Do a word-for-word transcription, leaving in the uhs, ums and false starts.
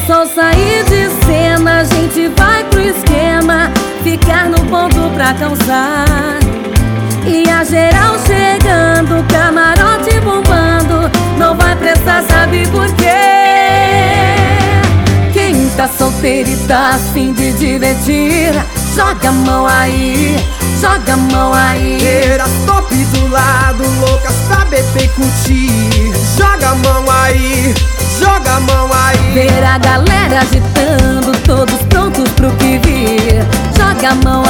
sol sair de cena, a gente vai pro esquema, ficar no ponto pra causar. E a geral chegando, camarote bombando, não vai prestar, sabe por quê? Quem tá solteiro e tá a fim de divertir, joga a mão aí, joga a mão aí. Era top do lado, loucas pra beber e curtir. Joga a mão aí, joga a mão aí. Ver a galera agitando, todos prontos pro que vir. Joga a mão